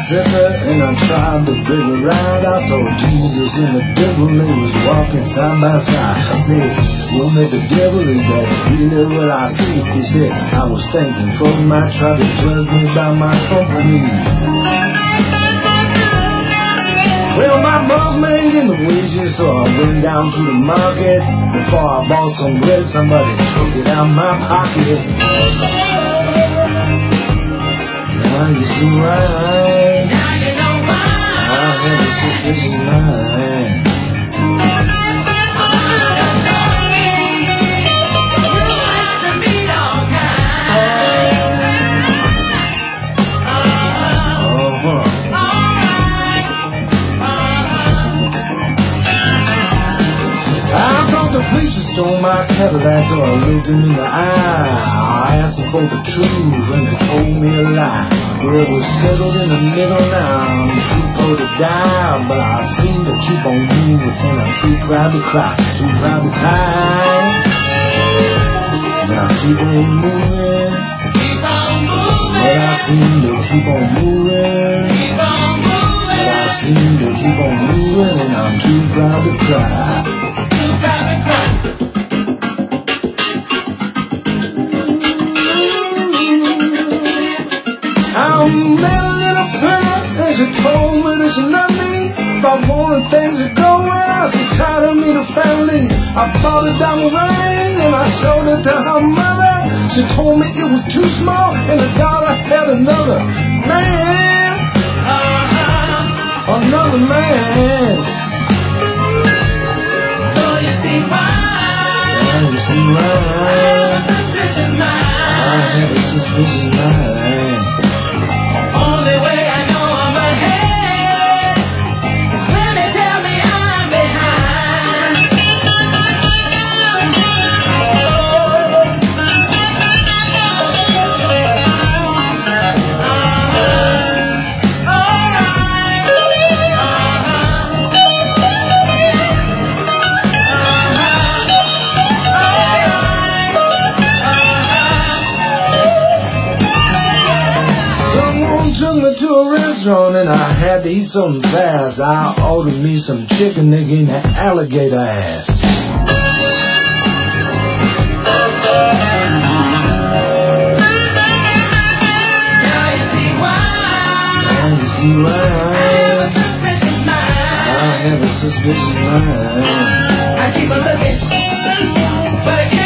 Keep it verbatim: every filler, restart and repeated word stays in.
zipper and I tried to figure out. I saw Jesus and the devil, they was walking side by side. I said, well, met the devil, is that really what I see? He said, I was thinking for my try to judge me by my company. Well, my boss man gave me wages, so I went down to the market. Before I bought some bread, somebody took it out my pocket. Now you see why. Now you know why. I had a suspicious mind. Stole my Cadillac, so I looked him in the eye. I asked him for the truth, and he told me a lie. Well, we're settled in the middle now. I'm too poor to die, but I seem to keep on moving, and I'm too proud to cry, too proud to cry. But I keep on moving, keep on moving. But I seem to keep on moving, keep on moving. But I seem to keep on moving, and I'm too proud to cry, too proud to cry. I met a little girl and she told me that she loved me. If I wanted things to go well, she tried to meet a family. I bought a diamond ring and I showed it to her mother. She told me it was too small and the daughter had another man. Uh-huh. Another man. So you see why. Now you see why. I have a suspicious mind. I have a suspicious mind. Only way I know I'm ahead is when they tell me I'm behind. Uh-huh. All right. And I had to eat something fast. I ordered me some chicken nigga in that alligator ass. Now you see why. Now you see why. I have a suspicious mind. I have a suspicious mind. I keep a looking, but I can't.